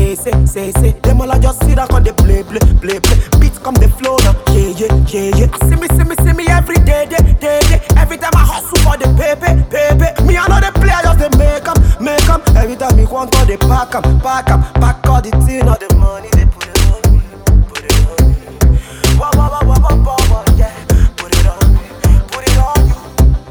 say. Them all I just sit down on the play. Beats come the flow now, yeah. See me every day. Every time I hustle for the paper. Me I know the play, I just they make 'em. Every time me want to they pack all the tin, all the money they put it on me. Wah, yeah. Put it on me, put it on you.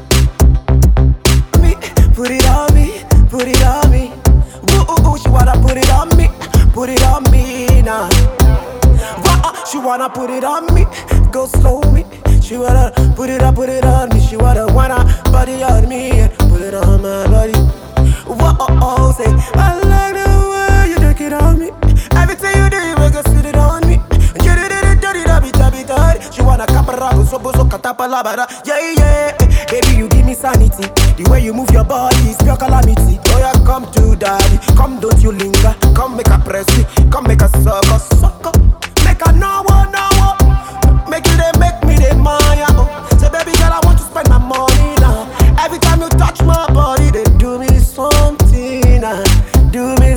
Me, put it on me. Ooh, she wanna put it on me now. She wanna put it on me, go slow me. She wanna put it on me. She wanna body on me and put it on my body. Whoa, say I like the way you take it on me. Everything you do, you make her sit it on me. You did it, dirty. She wanna caparago, so katapalabara. Yeah. Baby, you give me sanity. The way you move your body is pure calamity. Oh yeah, come to daddy, come don't you linger. Come make a press me, come make a sucker. Make a no. Make you they make me the Maya. Say baby girl, I want to spend my money now. Every time you touch my body, they do me something. Do me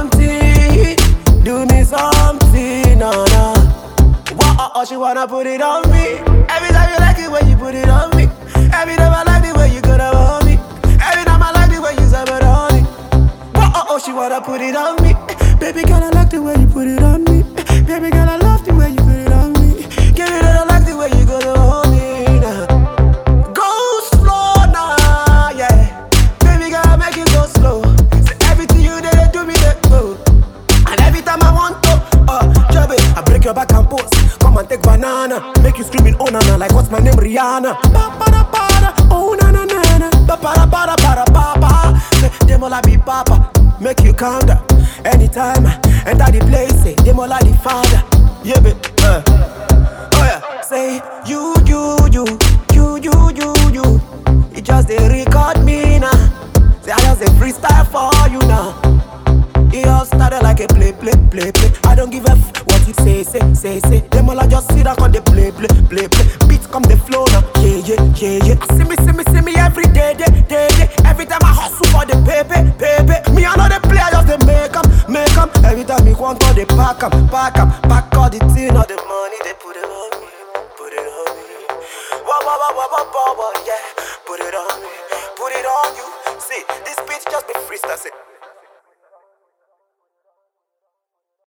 something, nah. Wow, she wanna put it on me. Every time you like it when you put it on me. Every time I like the way you go on me. Every time I like the way you say it on me. Wow, she wanna put it on me. Baby girl, I like the way you put it on me. Baby girl, I love the way you put it on me. Give it I like the way you go on me now. Go slow now, yeah. Baby girl, make it go slow. Say everything you did, they do me that go. And every time I want to, job it, I break your back and pose. Come and take banana, make you screaming, oh nana, like what's my name, Rihanna. Oh nana, para. Say them all I be papa, make you calm down. Anytime enter the place, say them all I the father. Yeah, babe. Oh yeah, say you. You just they record me now. Say I just a freestyle for you now. It all started like a play. I don't give a what you say. Them all I just sit down on the play. Beats come the flow now, yeah. See me every day. Every time I hustle for the paper. Me I know the play, I just they make 'em. Every time me want to they pack all the tin, all the money they put it on me. Wah, yeah. Put it on me, put it on you. See, this beat just be freestyle.